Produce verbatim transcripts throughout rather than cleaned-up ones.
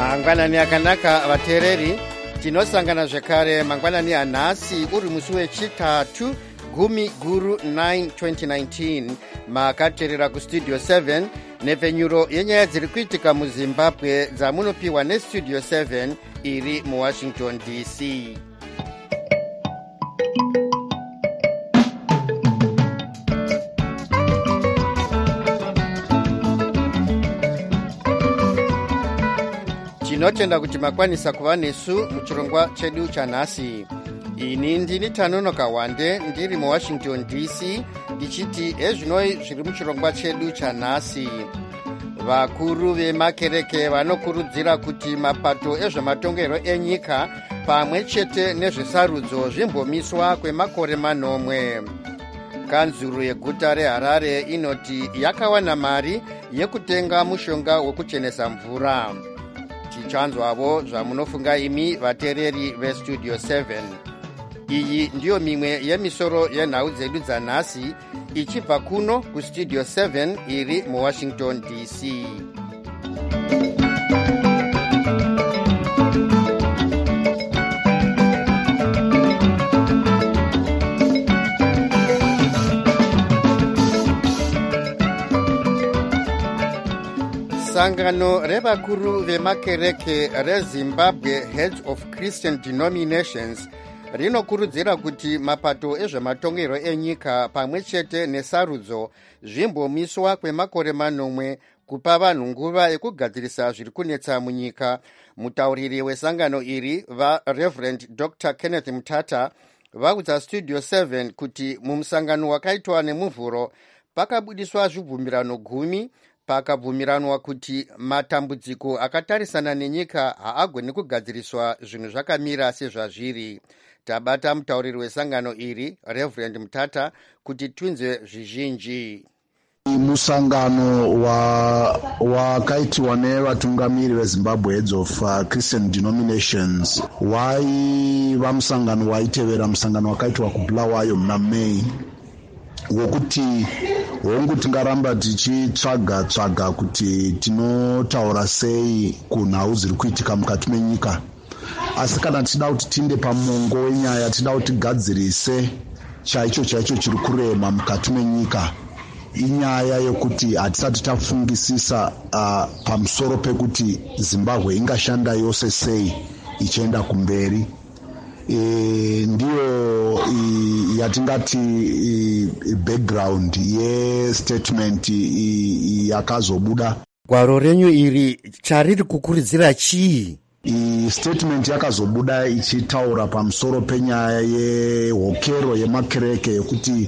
Mangwanani akanaka vateereri, tinosangana zvekare mangwanani anhasi uri musi wechitatu gumi guru nine twenty nineteen makateerera kustudio seven nepfenyuro yenyaya dziri kuitika muzimbabwe dzamunopiwa nestudio seven iri muwashington D C. Tinotenda kuti makwanisa kuva nesu muchirongwa chedu chanhasi. Ini ndini Tanonoka Wande ndiri muwashington D C ndichiti ezvinoi zviri muchirongwa chedu chanhasi. Vakuru vemakereke vanokurudzira kuti mapato ezvematongero enyika pamwe chete nezvesarudzo zvimbomiswa kwemakore manomwe. Kanzuru yeguta reHarare inoti yakawana mari yekutenga mushonga wekuchenesa mvura. Tichanzwavo zvamunofunga imi vateereri vestudio seven. Iyi ndiyo mimwe yemisoro yenhau dzedu dzanhasi ichibva kuno kustudio seven iri muwashington D C. Sangano revakuru vemakereke reZimbabwe Heads of Christian Denominations rinokurudzira kuti mapato ezvematongero enyika pamwe chete nesarudzo zvimbomiswa kwemakore manomwe kupa vanhu nguva yekugadzirisa zviri kunetsa munyika. Mutauriri wesangano iri vaReverend Doctor Kenneth Mutata vaudza studio seven kuti mumusangano wakaitwa nemuvhuro pakabudiswa zvibvumirano gumi pakabvumiranwa kuti matambudziko akatarisana nenyika haagoni kugadziriswa zvinhu zvakamira sezvazviri. Tabata mutauriri wesangano iri Reverend Mutata kuti twinzwe zvizhinji. Musangano wakaitwa wa nevatungamiri veZimbabwe Heads of uh, Christian Denominations waiva musangano waitevera musangano wakaitwa kuBulawayo muna May, wokuti hongu tingaramba tichitsvaga tsvaga kuti tinotaura sei kunhau dziri kuitika mukati menyika, asi kana tida kuti tinde pamongo wenyaya, tida kuti tigadzirise chaicho chaicho chiri kurema mukati menyika, inyaya yokuti hatisati tafungisisa uh, pamusoro pekuti Zimbabwe ingashanda yose sei ichienda kumberi. E, ndiyo i, yatingati i, i background yestatement yakazobuda. Gwaro renyu iri chariri kukurudzira chii? I statement yakazobuda ichitaura pamusoro penyaya yehokero yemakereke yekuti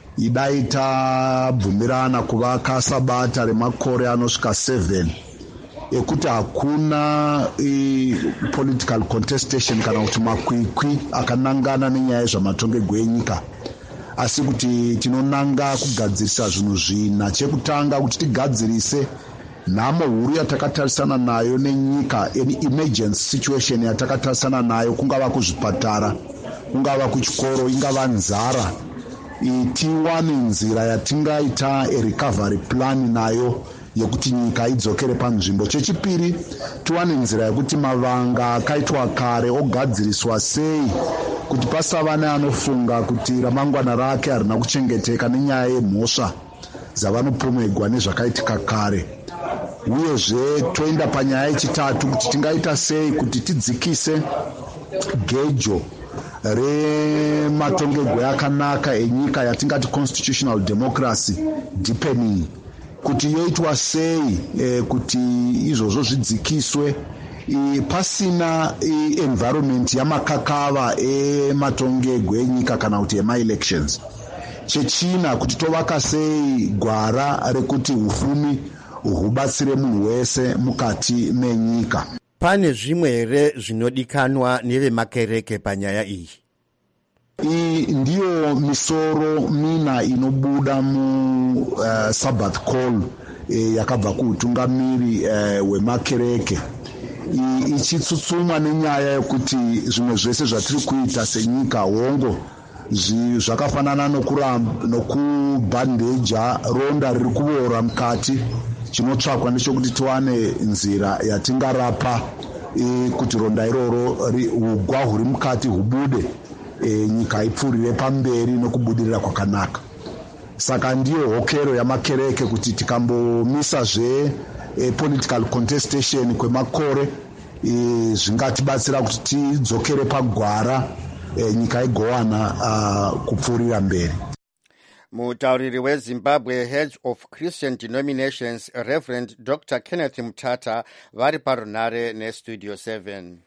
idaita bvumirana kuvaka sabata remakore anosvika seven ekuti hakuna e, political contestation kana kuti makwikwi akanangana nenyaya zvamatongego enyika, asi kuti tinonanga kugadzirisa zvinhu zvina. Chekutanga kuti tigadzirise nhamo huru yatakatarisana nayo nenyika, any emergency situation yatakatarisana nayo, kungava kuzvipatara, kungava kuchikoro, ingava nzara, tiwane nzira yatingaita recovery plan nayo yekuti nyika idzokere panzvimbo. Chechipiri, tiwane nzira yekuti mavanga akaitwa kare ogadziriswa sei kuti pasava neanofunga kuti ramangwana rake harina kuchengeteka nenyaya yemhosva dzavanopomegwa nezvakaitika kare. Uyezve toenda panyaya yechitatu kuti tingaita sei kuti tidzikise gejo rematongego akanaka enyika yatingati constitutional democracy deepening, kuti yoitwa sei eh, kuti izvozvo zvidzikiswe e, pasina e, environment yamakakava ematongego enyika kana kuti ema-elections. Chechina, kuti tovaka sei gwara rekuti ufumi hubatsire munhu wese mukati menyika. Pane zvimwe here zvinodikanwa nevemakereke panyaya iyi? Iyi ndiyo misoro mina inobuda mu uh, Sabbath call eh, yakabva kuutungamiri uh, wemakereke ichitsutsumwa nenyaya yekuti zvimwe zvese zvatiri kuita senyika hongo zvakafanana nokubhandeja ronda riri kuora mukati chinotsvakwa ndechekuti tiwane nzira yatingarapa e, kuti ronda iroro ugwa huri mukati hubude, e, nyika ipfuurire pamberi nokubudirira kwakanaka. Saka ndiyo hokero yamakereke kuti tikambomisa zve e, political contestation kwemakore e, zvingatibatsira kuti tidzokere pagwara, e, nyika igowana uh, kupfuurira mberi. Mutauriri weZimbabwe Head of Christian Denominations Reverend Doctor Kenneth Mutata vari parunare neStudio seven.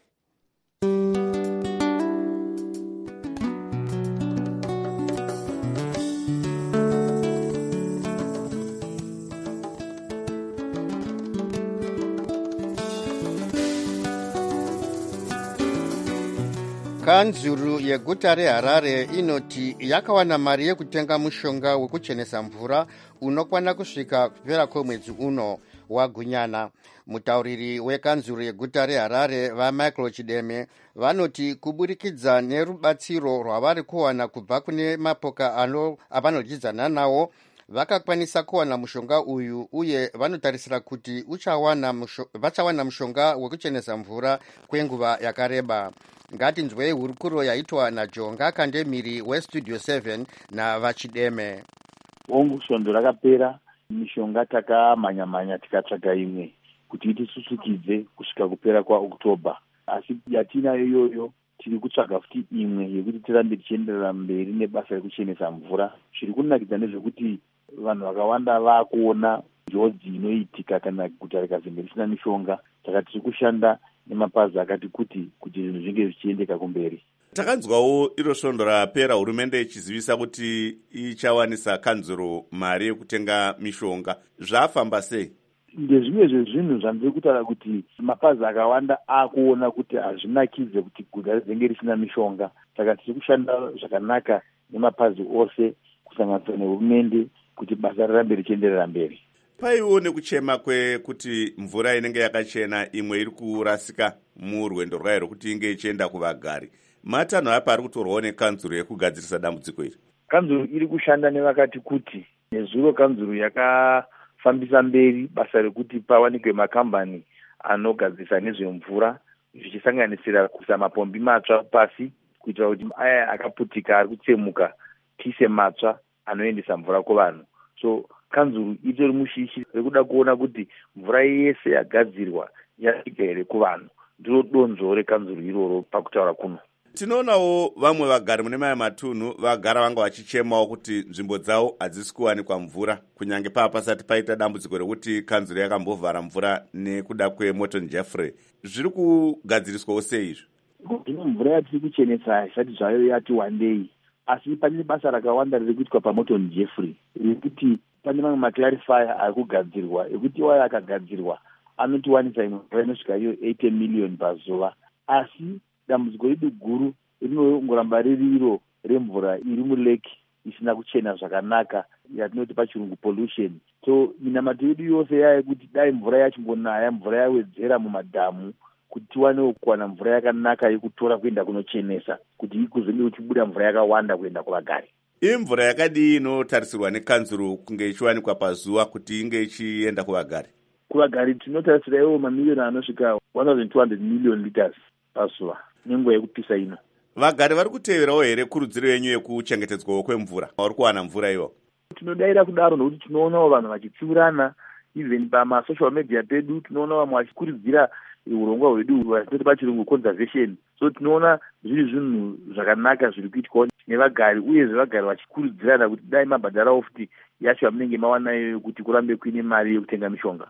Kanzuru yeguta reHarare inoti yakawana mari yekutenga mushonga wekuchenesa mvura unokwana kusvika kupera kwemwedzi uno wagunyana. Mutauriri wekanzuru yeguta reHarare vaMichael Chideme vanoti kuburikidza nerubatsiro rwavari kuwana kubva kune mapoka avanodyidzana nawo vakakwanisa kuwana mushonga uyu, uye vanotarisira kuti uchawana musho, vachawana mushonga wekuchenesa mvura kwenguva yakareba. Ngatinzwei hurukuro yaitwa naJonga Kandemiri weStudio seven navaChideme. Ongu svondo rakapera, mishonga takamhanya-mhanya tikatsvaga imwe kuti itisusukidze kusvika kupera kwaOktoba. Asi yatinayo iyoyo tiri kutsvaga futi imwe yekuti tirambe tichienderera mberi nebasa rekuchenesa mvura. Zviri kunakidza ndezvekuti vanhu vakawanda vakuona njodzi inoitika kana guta rikazenge risina mishonga. Saka tiri kushanda nemapazi akati kuti kuti zvinhu zvinge zvichiendeka kumberi. Takanzwawo iro svondo rapera hurumende ichizivisa kuti ichawanisa kanzuro mari yekutenga mishonga. Zvafamba sei? Ndezvimwe zvezvinhu zvandiri kutaura kuti mapazi akawanda akuona kuti hazvinakidze kuti guta ringe risina mishonga. Saka tiri kushanda zvakanaka nemapazi ose kusanganisira nehurumende kuti basa rirambe richienderera mberi. Paiwo nekuchema kwekuti mvura inenge yakachena imwe iri kurasika murwendo rwayo rwokuti inge ichienda kuvagari. Matanho apa ari kutorwawo nekanzuro yekugadzirisa dambudziko iri. Kanzuro iri kushanda nevakati kuti nezuro kanzuro yakafambisa mberi basa rekuti pawanikwe makambani anogadzirisa nezvemvura zvichisanganisira kuisa mapombi matsva pasi kuitira kuti aya akaputika ari kutsemuka tise matsva anoendesa mvura kuvanhu. So kanzuro itori mushishi rekuda kuona kuti mvura yese yagadzirwa yasvika here kuvanhu. Ndiro donzvo rekanzuro iroro pakutaura kuno. Tinoonawo vamwe vagari mune maya matunhu vagara vanga vachichemawo kuti nzvimbo dzavo hadzisi kuwanikwa mvura kunyange pava pasati paita dambudziko rekuti kanzuro yakambovhara mvura nekuda kweMorton Jeffrey. Zviri kugadziriswawo sei izvi? Zvino mvura yatiri kuchenesa haisati zvayo yati wandei, asi pane basa rakawanda riri kuitwa paMorton Jeffrey rekuti pane mamwe maclarifier ari kugadzirwa ekuti iwayo akagadzirwa anotiwanisa imwe mvura inosvika iyo eighty million pazuva. Asi dambudziko redu guru rinongoramba riri iro remvura iri muleki isina kuchena zvakanaka yatinoti pachirungu pollution. So minamato yedu yose yayekuti dai mvura yachimbonaya, mvura yawedzera mumadhamu kuti tiwanewo kuwana mvura yakanaka yekutora kuenda kunochenesa kuti ikuzonge kuchibuda mvura yakawanda kuenda kuvagari. Imvura yakadii inotarisirwa nekanzuro kunge ichiwanikwa pazuva kuti inge ichienda kuvagari? Kuvagari tinotarisira iwo mamiliyoni anosvika one thousand two hundred million liters pazuva nenguva yekupisa ino. Vagari vari kuteverawo here kurudziro yenyu yekuchengetedzwawo kwemvura? Vari kuwana mvura ivo? Tinodaira kudaro nokuti tinoonawo vanhu vachitsiurana, even pamasocial media pedu tinoona vamwe vachikurudzira urongwa hwedu hwatinoti pachirungu conservation. So tinoona zviri zvinhu zvakanaka zviri kuitwa nevagari, uye zvevagari vachikurudzirana kuti dai mabhadharawo futi yacho yamunenge mawanayo kuti kurambe kuine mari yekutenga mishonga.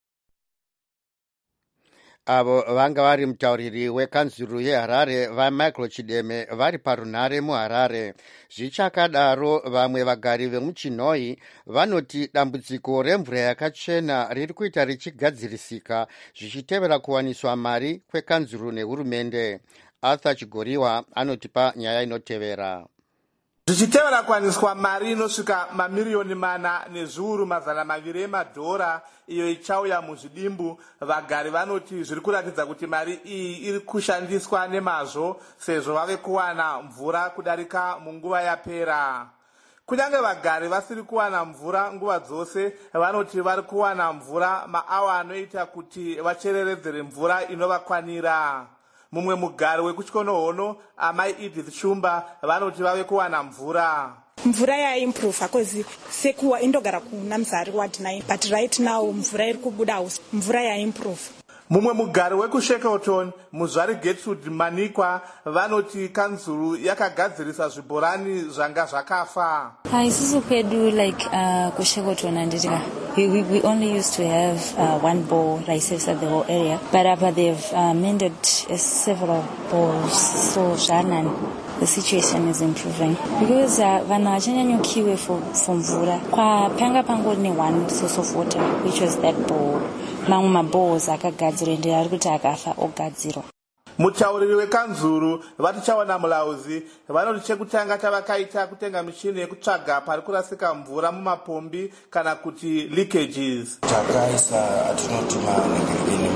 Avo vanga vari mutauriri wekanzuro yeHarare vaMichael Chideme vari parunare muHarare. Zvichakadaro vamwe vagari vemuChinoi vanoti dambudziko remvura yakachena riri kuita richigadzirisika zvichitevera kuwaniswa mari kwekanzuro nehurumende. Arthur Chigoriwa anotipa nyaya inotevera. Zvichitevera kuwaniswa mari inosvika mamiriyoni mana nezviuru mazana maviri emadhora iyo ichauya muzvidimbu, vagari vanoti zviri kuratidza kuti mari iyi iri kushandiswa nemazvo sezvo vave kuwana mvura kudarika munguva yapera. kunyange vagari vasiri kuwana mvura nguva dzose vanoti vari kuwana mvura maawa anoita kuti vachereredzere mvura inovakwanira. Mumwe mugari wekuchikonohono amai Edith Shumba vanoti vave kuwana mvura. Mvura yaimprove because sekuwa indogara kuna mzari ward nine, but right now mvura iri kubuda usi, mvura yaimprove. Mumwe mugari wekushekelton muzvari Gertrude Manikwa vanoti kanzuru yakagadzirisa zvibhorani zvanga zvakafa. Isusu kwedu like uh, kushekelton andika we, we, we only used to have uh, one bore that serves the whole area, but uh, they've uh, mended uh, several bores, so zvanani the situation is improving because uh, vanhu vachanyanyukiwe for, for mvura kwapanga pangori ne one source of water which was that bore. Mamwe mabores akagadzirwa ende ari kuti akafa ogadzirwa. Mutauriri wekanzuru vatichaona mulauzi vanoti chekutanga tavakaita kutenga michini yekutsvaga pari kurasika mvura mumapombi kana kuti leakages. Takaisa atinoti maningirikini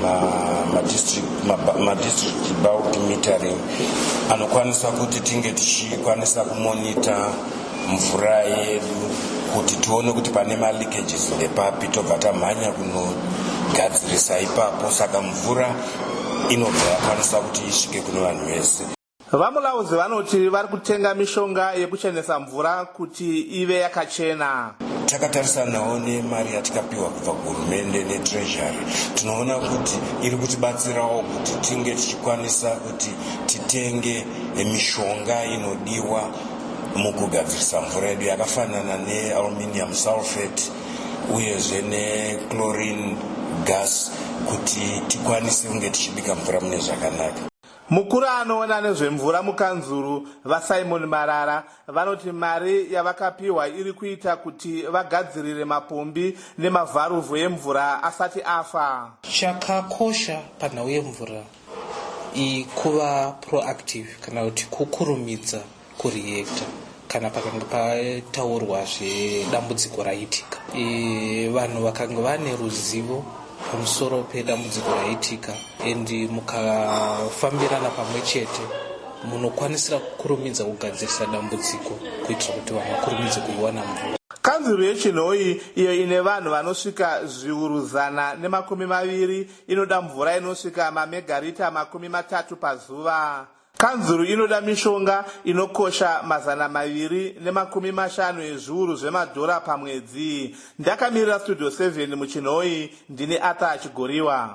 madistrict bulk metering anokwanisa kuti tinge tichikwanisa kumonita mvura yedu kuti tione kuti pane maleakages ndepapi tobva tamhanya kunogadzirisa ipapo, saka mvura inobva yakwanisa kuti isvike kune vanhu vese. Vamulauzi vanoti vari kutenga mishonga yekuchenesa mvura kuti ive yakachena. Takatarisanawo nemari yatikapiwa kubva kuhurumende netreasury, tinoona kuti iri kutibatsirawo kuti tinge tichikwanisa kuti titenge mishonga inodiwa mukugadzirisa mvura yedu yakafanana nealuminium sulfate uyezve nechlorine gas kuti tikwanise kunge tichibika mvura mune zvakanaka. Mukuru anoona nezvemvura mukanzuru vaSimon Marara vanoti mari yavakapiwa iri kuita kuti vagadzirire mapombi nemavharuvhu emvura asati afa. Chakakosha panhau yemvura ikuva proactive kana kuti kukurumidza kureacta kana pakanga pataurwa zvedambudziko raitika. E, vanhu vakanga vane ruzivo pamusoro pedambudziko raitika endi mukafambirana pamwe chete munokwanisira kukurumidza kugadzirisa dambudziko kuitira kuti vanhu vakurumidze kuiwana mvura. Kanzuru yechinhoi iyo ine vanhu vanosvika zviuru zana nemakumi maviri inoda mvura inosvika mamegarita makumi matatu pazuva. Kanzuru inoda mishonga inokosha mazana maviri nemakumi mashanu ezviuru zvemadhora pamwedzi. Ndakamirira Studio seven muchinhoi, ndine Ata Chigoriwa.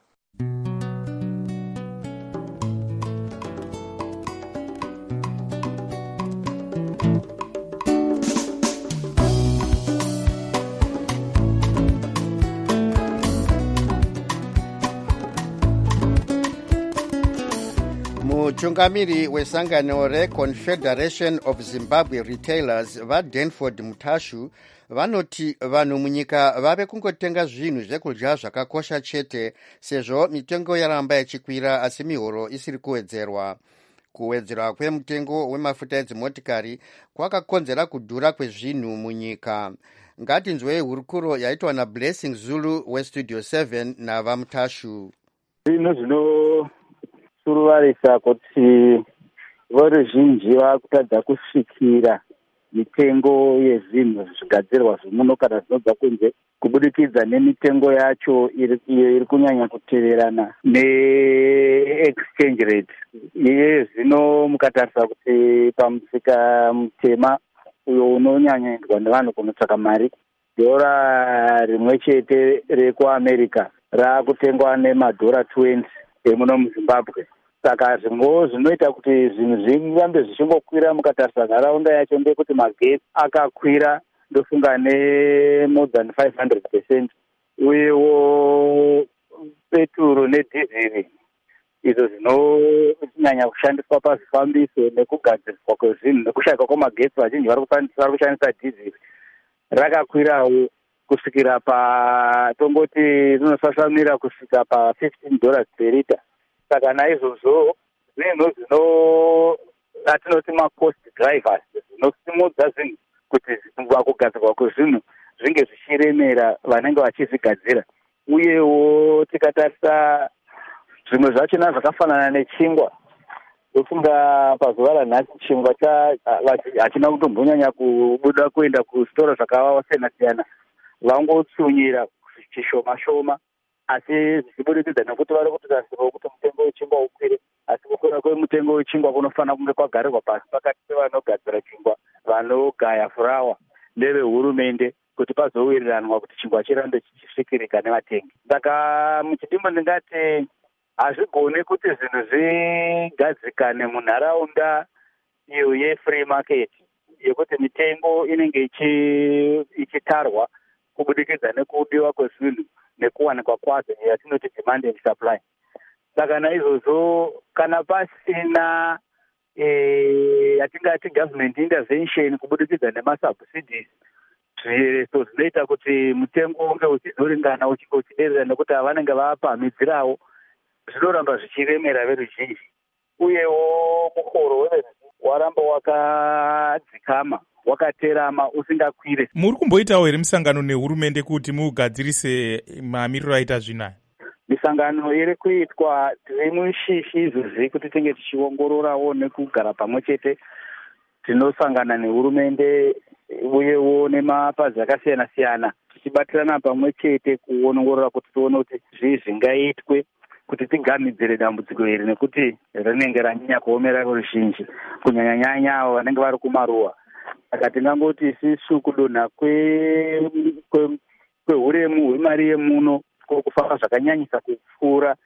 Mutungamiri wesangano reConfederation of Zimbabwe Retailers vaDanford Mutashu vanoti vanhu munyika vave kungotenga zvinhu zvekudya zvakakosha chete sezvo mitengo yaramba ichikwira asi mihoro isiri kuwedzerwa. Kuwedzerwa kwemutengo wemafuta edzimotikari kwakakonzera kudhura kwezvinhu munyika. Ngatinzwei hurukuro yaitwa naBlessing Zulu weStudio seven navaMutashu. Zvino zvino suruvarisa kuti voruzhinji vakutadza kusvikira mitengo yezvinhu zvigadzirwa zvimuno kana zvinobva kunze kubudikidza nemitengo yacho iyo iri kunyanya kuteverana neexchange rate. Iye zvino mukatarisa kuti pamusika mutema uyo unonyanyaendwa nevanhu kunotsvaka mari, dhora rimwe chete rekuamerica raakutengwa nemadhora twenty emuno muZimbabwe. Saka zvimwewo zvinoita kuti zvinhu zvirambe zvichingokwira mukatarisa nharaunda yacho ndekuti magetsi akakwira ndofunga ne more than five hundred percent, uyewo peturo nedhiziri izvo zvinonyanya kushandiswa pazvifambiso nekugadziriswa kwezvinhu nekushayika kwemagetsi, vazhinji vari kushandisa dhiziri, rakakwirawo kusvikira pa tongoti rinosvasamira kusvika pa fifteen dollars per liter. Saka naizvozvo zvinhu zvino atinoti macost drivers zvinosimudza zvinhu kuti vakugadzirwa kwezvinhu zvinge zvichiremera vanenge vachizvigadzira. Uyewo tikatarisa zvimwe zvachona zvakafanana nechingwa, ndofunga pazuva ranhasi chingwa hachina kutombonyanya kubuda kuenda kustora zvakasiyana siyana, vangotsunyira chishoma shoma, asi zvichibudikidza nekuti vari kutotadzirwa kuti mutengo wechingwa ukwire. Asi kukwira kwemutengo wechingwa kunofanira kunge kwagarirwa pasi pakati pevanogadzira chingwa, vanogaya furawa nevehurumende, kuti pazowiriranwa kuti chingwa chirambe chichisvikirika nevatengi. Saka muchidimbo ndingati hazvigone kuti zvinhu zvigadzikane munharaunda iyo yefree market, yekuti mitengo inenge ichitarwa kubudikidza nekudiwa kwezvinhu nekuwanikwa kwazo, yatinoti demand and supply. Saka naizvozvo kana pasina e, yatingati government intervention kubudikidza nemasubsidies, zvireso zvinoita kuti mutengo unge uchizoringana uchiderera nekuti vanenge vapamhidzirawo, zvinoramba zvichiremera veruzhinji. Uyewo mukoro weveruzhinji waramba wakadzikama, wakaterama usingakwire. Muri kumboitawo here misangano nehurumende kuti mugadzirise mamiriro aita zvinaya? Misangano iri kuitwa, tiri mushishi izvozvi kuti tinge tichiongororawo nekugara pamwe chete. Tinosangana nehurumende uyewo nemapazi akasiyana siyana, tichibatirana pamwe chete kuongorora kuti tione kuti zvii zvingaitwe kuti tigamidzire dambudziko iri, nekuti rinenge ranyanya kuomera ruzhinji kunyanya-nyanya avo vanenge vari kumaruwa. Saka tingangoti isisu kudonha kwehuremu hwemari yemuno kuri kufamba zvakanyanyisa kupfuura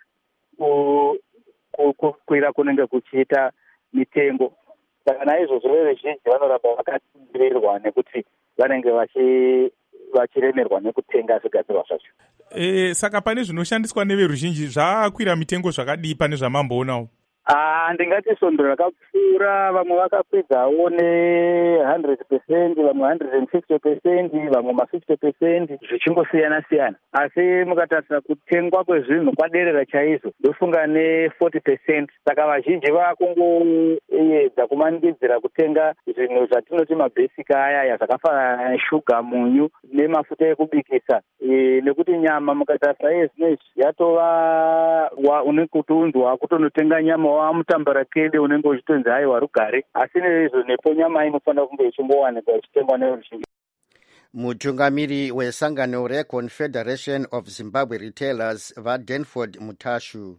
kukwira kunenge kuchiita mitengo. Saka naizvozvo veruzhinji vanoramba vakatsimbirwa nekuti vanenge vachiremerwa nekutenga zvigadzirwa zvacho. E, saka pane zvinoshandiswa neveruzhinji zvaakwira mitengo zvakadii pane zvamamboonawo? Ah, ndingati svondo rakapfuura, vamwe vakakwidzawo ne one hundred percent, vamwe one hundred fifty percent, vamwe ma fifty percent, zvichingosiyana siyana. Asi mukatarisa kutengwa kwezvinhu kwaderera chaizvo, ndofunga ne forty percent. Saka vazhinji vakungoedza kumanikidzira kutenga zvinhu zvatinoti mabasic aya zvakafanana neshuga, munyu nemafuta ekubikisa. E, nekuti nyama mukatarisa yezvinezvi yatova unekutunzwa kutonotenga nyama wamutambarakende unenge uchitonzi haiwa rugare, asi neizvo nepo nyama inofanira kunge ichimbowanikwa ichitengwa neveruzhinji. Mutungamiri wesangano reConfederation of Zimbabwe Retailers vaDanford Mutashu.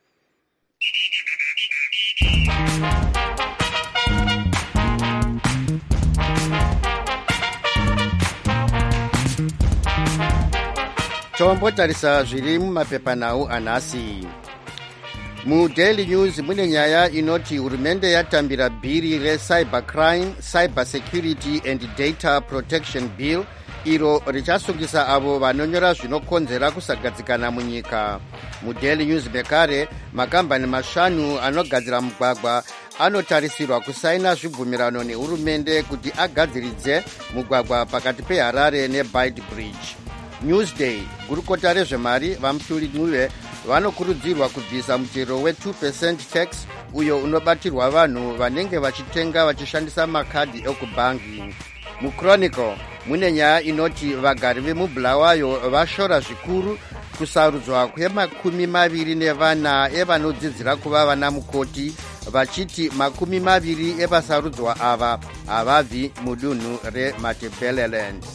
Tombotarisa zviri mumapepanhau anhasi. MuDaily News mune nyaya inoti hurumende yatambira bhiri reCybercrime, Cyber Security and Data Protection Bill, iro richasungisa avo vanonyora zvinokonzera kusagadzikana munyika. MuDaily News bekare makambani mashanu anogadzira mugwagwa anotarisirwa kusaina zvibvumirano nehurumende kuti agadziridze mugwagwa pakati peHarare neBeitbridge. Newsday, gurukota rezvemari vaMuturimuve vanokurudzirwa kubvisa mutero we two percent tax uyo unobatirwa vanhu vanenge vachitenga vachishandisa makadhi ekubangi. MuChronicle mune nyaya inoti vagari vemubulawayo vashora zvikuru kusarudzwa kwemakumi maviri nevana evanodzidzira kuva vana mukoti, vachiti makumi maviri evasarudzwa ava havabvi mudunhu reMatabeleland.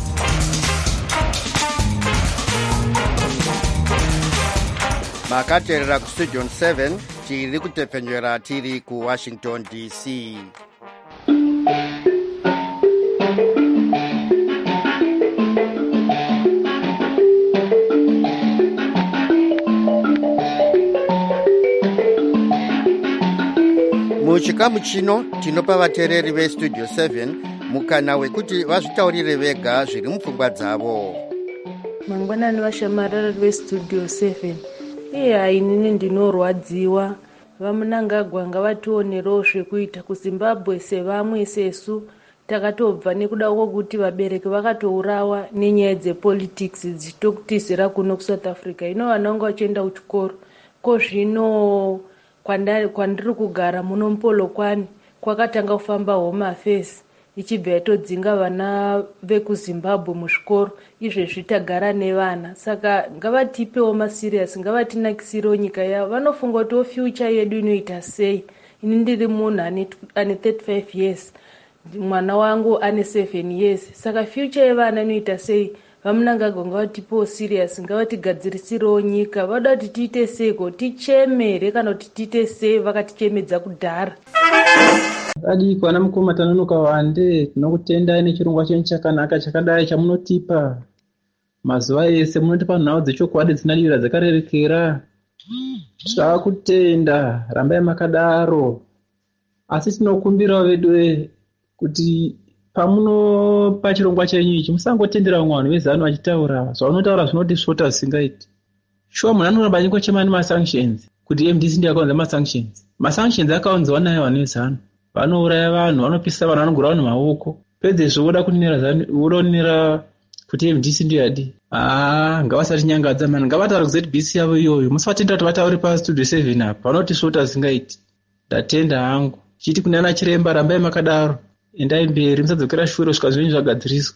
Makateerera kustudio seven, tiri kutepfenyura tiri kuWashington D C. Muchikamu chino tinopa vateereri vestudio seven mukana wekuti vazvitaurire vega zviri mupfungwa dzavo. Mangwanani vashamarara vestudio seven. Iya inini ndinorwadziwa, vamunangagwa ngavationerewo zvekuita kuZimbabwe sevamwe sesu takatobva nekuda kwokuti vabereki vakatourawa nenyaya dzepolitics dzitokutizira kuno kuSouth Africa. Ino vana vangu vachienda kuchikoro ko zvino kwandiri kugara muno Mpolokwani kwakatanga kufamba Home Affairs ichibva yatodzinga vana vekuZimbabwe muzvikoro, izvezvi tagara nevana. Saka ngavatipewo masiriasi, ngavatinakisirewo nyika yavo. Vanofunga kuti future yedu inoita sei, ini ndiri munhu ane ane thirty-five years, mwana wangu ane seven years. Saka future yevana inoita sei? Vamunangagwa ngavatipewo serious, ngavatigadzirisirewo nyika. Vada kuti tiite seiko? Tichemere kana kuti tiite sei vakatichemedza kudhara? Adiko ana mukoma Tanonoka Wande, tinokutendai nechirongwa chenyu chakanaka chakadai chamunotipa mazuva ese. Munotipa nhau dzechokwadi dzinadira dzakarerekera. Takutenda, rambai makadaro. Asi tinokumbirawo vedu kuti pamunopa chirongwa chenyu ichi musangotendera vamwe vanhu vezano vachitaura zvavanotaura zvinotisvota zvisingaiti. Shuwa munhu anoramba nyikochema nemasanctions kuti M D C ndiyo akaunza masanctions. Masanctions akaunzwa nayo vanhu vezano. Vanouraya vanhu, vanopisa vanhu, vanogura vanhu maoko. Pedzezvo voda kunira kuti M D C ndiyo yadi. Ah, ngavasati nyangadza mani, ngavataura ku Z B C yavo iyoyo. Musavatenda kuti vataure pa Studio seven apa, vanotisvota zvisingaiti. Ndatenda hangu. Chiti kunana chiremba, rambai makadaro. Endai mberi, musadzokera shure kusvika zvinhu zvagadziriswa.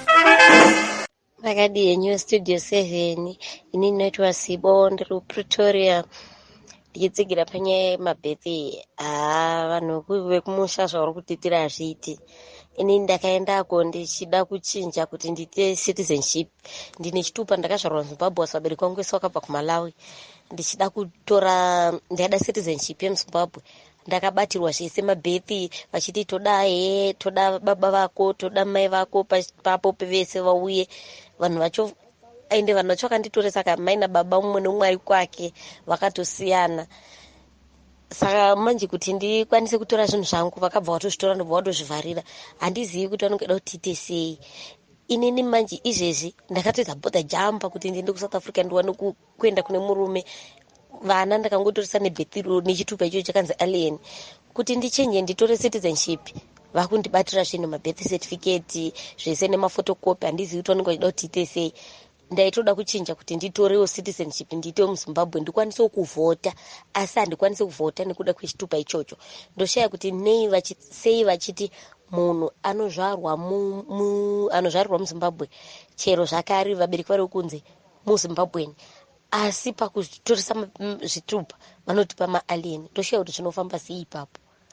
Makadi yenyu Studio seven, ini ndinoitwa Sibo, ndiri Pretoria. Ndichitsigira panyaya yemabhethi. Ah, vanhu vekumusha zvauri kutitira hazviiti. Ini ndakaendako ndichida kuchinja kuti ndiite citizenship. Ndine chitupa ndakazvarwa muZimbabwe, vabereki vangu vese vakabva kuMalawi. Ndichida kutora ndada citizenship yemuZimbabwe. Ndakabatirwa zvese mabhethi vachiti toda he, toda baba vako, toda mai vako papo pevese vauye. Vanhu vacho ende vanhu vacho vakanditora, saka mai nababa umwe nomwe ari kwake vakatosiyana. Saka manje kuti ndikwanise kutora zvinhu zvangu vakabva vatozvitora ndobva vatozvivharira. Handizivi kuti vanongeda kuti tiite sei. Inini manje izvezvi ndakatoedza bhodha jamba kuti ndiende kuSouth Africa ndiwane kuenda kune murume. Vana ndakangotoresa nebhethiro nechitupa icho chakanzi alien. Kuti ndichenje nditore citizenship, vakundibatira zvinhu mabirth certificate zvese nemafotokopi. Handizivi kuti vanongeda kuti tiite sei. Ndaitoda kuchinja kuti nditorewo citizenship ndiite muZimbabwe ndikwanise kuvhota, asi handikwanise kuvhota nekuda kwechitupa ichocho. Ndoshaya kuti nei vachisei vachiti munhu anozvarwa mu, mu anozvarirwa muZimbabwe chero zvakare vabereki vari kunze muZimbabweni, asi pakutoresa zvitupa vanotipa maalien. Ndoshaya kuti zvinofamba sei ipapo.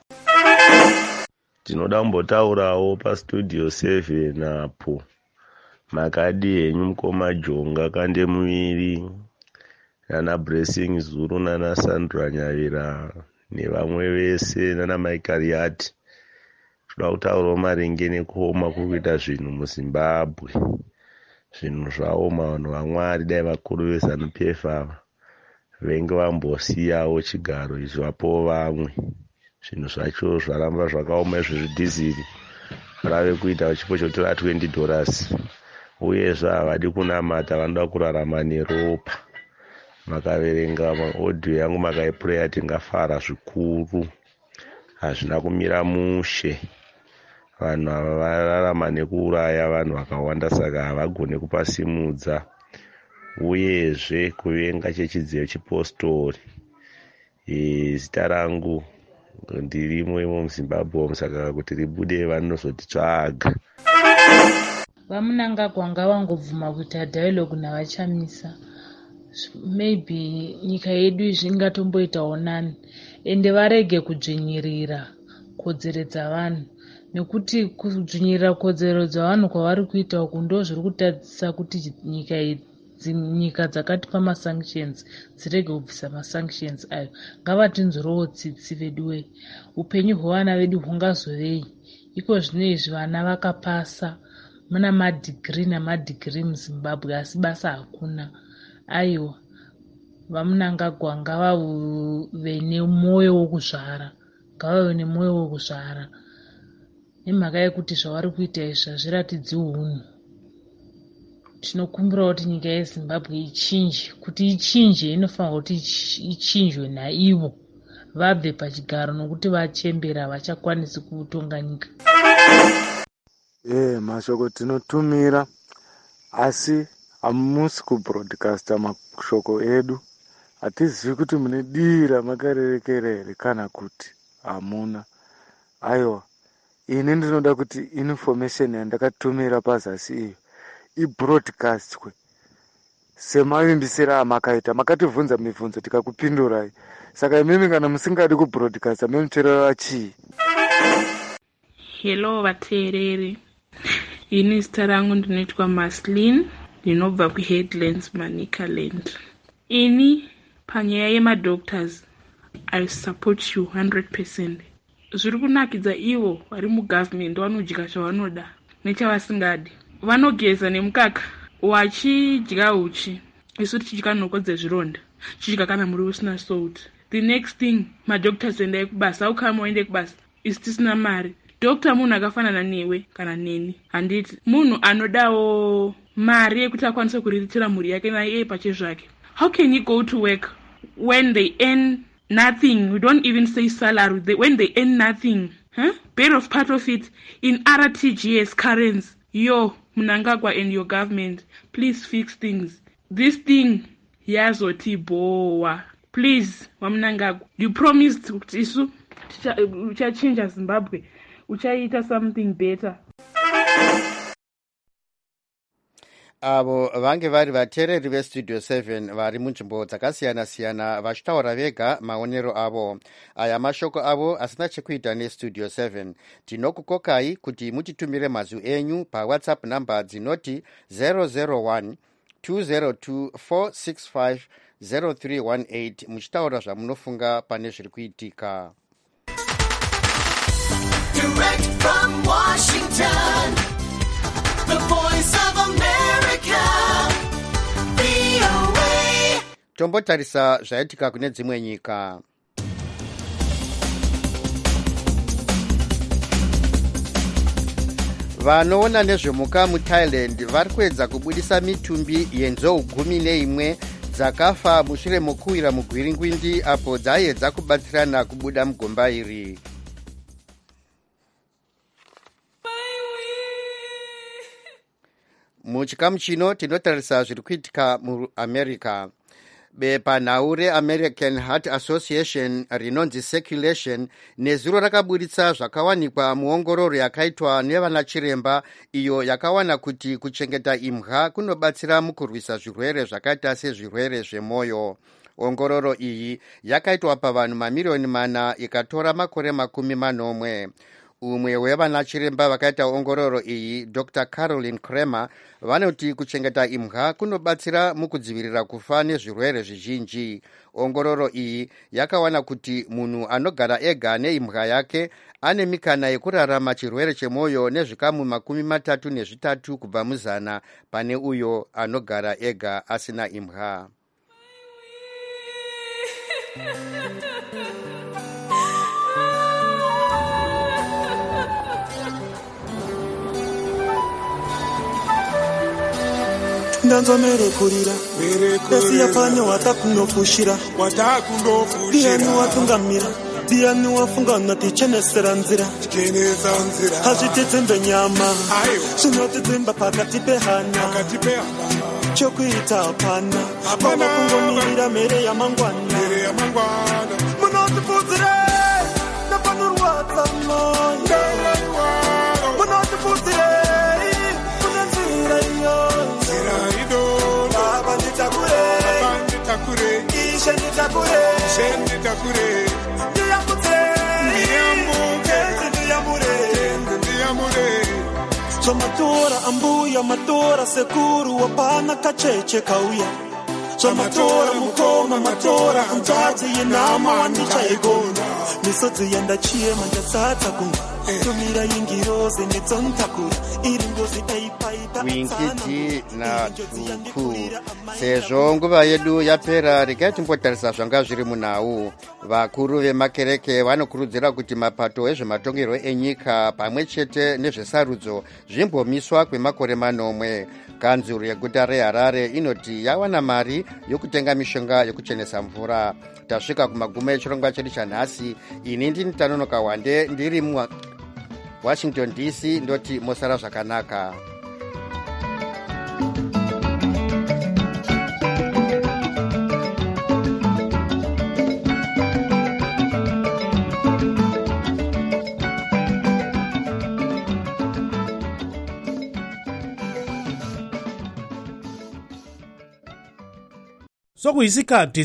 Tinoda kumbotaurawo paStudio seven apo. Makadi henyu mukoma Jonga Kande Muviri, nana Blessing Zuru, nana Sandra Nyavira nevamwe vese, nana Michael Yati. Toda kutaurawo maringe nekuoma kurikuita zvinhu muZimbabwe. Zvinhu zvaoma, vanhu vaMwari dai vakuru veZANU-P F ava venge vambosiyawo chigaro ichi vapowo vamwe. Zvinhu zvacho zvaramba zvakaoma zvezvidhiziri rave kuita chipo chotora twenty dollars. Uyezve havadi kunamata, vanoda kurarama neropa. Makaverenga maaudio yangu makaipureya tingafara zvikuru. Hazvina kumira mushe. Vanhu ava vararama nekuuraya vanhu vakawanda, saka havagoni kupasimudza. Uyezve kuvenga chechidziyo chipostori. Zita rangu ndirimo imo muZimbabwe, saka kuti ribude vanozotitsvaga. Vamunangagwa ngavangobvuma kuita dialogue navachamisa. Maybe nyika yedu izvi ingatomboitawo nani, ende varege kudzvinyirira kodzero dzavanhu, nekuti kudzvinyirira kodzero dzavanhu kwavari kuita uku ndo zviri kutadzisa kuti nyika nyika dzakatipa masanctions dzirege kubvisa masanctions ayo. Ngavatinzwirewo tsitsi vedu we, upenyu hwevana vedu hungazovei? Iko zvino izvi vana vakapasa, muna madigiri namadigiri muZimbabwe, asi basa hakuna. Aiwa, vamunangagwa ngavave nemwoyo wokuzvara, ngavave nemwoyo wokuzvara. Nemhaka yekuti zvavari kuita izvi hazviratidzi unhu. Tinokumbirawo kuti nyika yeZimbabwe ichinje. Kuti ichinje inofanirwa kuti ichinjwe naivo vabve pachigaro, nokuti vachembera havachakwanisi kutonga nyika. Eh, mashoko tinotumira asi hamusi kubroadcasta mashoko edu. Hatizivi kuti mune dira makarerekera here kana kuti hamuna. Aiwa, ini ndinoda kuti information yandakatumira pazasi iyo ibroadcastwe semavimbisiro amakaita makativhunza mibvunzo tikakupindurai. Saka imimi kana musingadi kubroadcasta memutorera chii? Hello vateereri, ini zita rangu ndinoitwa Maslin, ndinobva kuHeadlands Manicaland. Ini panyaya yemadoctors I support you one hundred percent. Zviri kunakidza ivo vari mugovernment vanodya zvavanoda nechavasingadi. Vanogeza nemukaka wachidya uchi, isu tichidya nhoko dzezvironda, tichidya kana muri usina salt. The next thing, madoctors endai kubasa, aukama waende kubasa, isi tisina mari. Doctor munhu akafanana newe kana neni, handiti munhu anodawo mari yekuti akwanise kuriritira mhuri yake naiye pache zvake. How can you go to work when they earn nothing? We don't even say salary. They, when they earn nothing, huh? Bit of part of it in R T G S currency. Yo, Mnangagwa and your government, please fix things. This thing, yazoti boa. Please, Wamnangagwa, you promised isu uchachinja Zimbabwe, uchaita something better. avo vange vari vateereri vestudio seven vari munzvimbo dzakasiyana-siyana vachitaura vega maonero avo. Aya mashoko avo asina chekuita nestudio seven. Tinokukokai kuti mutitumire mazwi enyu pawhatsapp namba dzinoti zero zero one two zero two four six five zero three one eight muchitaura zvamunofunga pane zviri kuitika. Direct from Washington, the voice of America, V O A. Tombotarisa zvaitika kune dzimwe nyika. Vanoona nezvemuka muThailand vari kuedza kubudisa mitumbi yenzou gumi neimwe dzakafa mushure mokuwira mugwiringwindi apo dzaedza kubatsirana kubuda mugomba iri. Muchikamu chino tinotarisa zviri kuitika muAmerica. Bepanhau reAmerican Heart Association rinonzi Circulation nezuro rakaburitsa zvakawanikwa muongororo yakaitwa nevana chiremba iyo yakawana kuti kuchengeta imwa kunobatsira mukurwisa zvirwere zvakaita sezvirwere zvemwoyo. Ongororo iyi yakaitwa pavanhu mamiliyoni mana ikatora makore makumi manomwe. Umwe wevana chiremba vakaita ongororo iyi, Doctor Caroline Kramer, vanoti kuchengeta imwa kunobatsira mukudzivirira kufa nezvirwere zvizhinji. Ongororo iyi yakawana kuti munhu anogara ega neimwa yake ane mikana yekurarama chirwere chemwoyo nezvikamu makumi matatu nezvitatu kubva muzana pane uyo anogara ega asina imwa. Ndanzo merekurira Dasiya pane watakunofushira Diani watungamira Diani wafunga nati chenesera nzira Hachititsimbe nyama Shinotitsimba pakati pehana Chokuita apana Mama kungomirira mere ya mangwana Munotifuzire Napanurwata moyo Munotifuzire Munanzira iyo Takure, Isheni takure, Isheni takure, Ndiyamute, Ndiyambuke, Ndiyamure, Ndiyamure. So matora ambuya matora sekuru wapana kacheche kauya. So matora mukoma matora antazi yenama wanicha egona. Nisodzi yenda chie manja tsatsa kunga. Tumira yingiroze netsontakura. Iringozi eipaita Winkiti na tuku. Sezvo nguva yedu yapera, regai timbotarisa zvanga zviri munhau. Vakuru vemakereke vanokurudzira kuti mapato ezvematongerwo enyika pamwe chete nezvesarudzo zvimbomiswa kwemakore manomwe. Kanzuru yeguta reHarare inoti yawana mari yokutenga mishonga yokuchenesa mvura. Tasvika kumagumo echirongwa chedu chanhasi. Ini ndini Tanonoka Wande ndiri mu Washington D C, ndoti mosara zvakanaka. sokuyisikhathi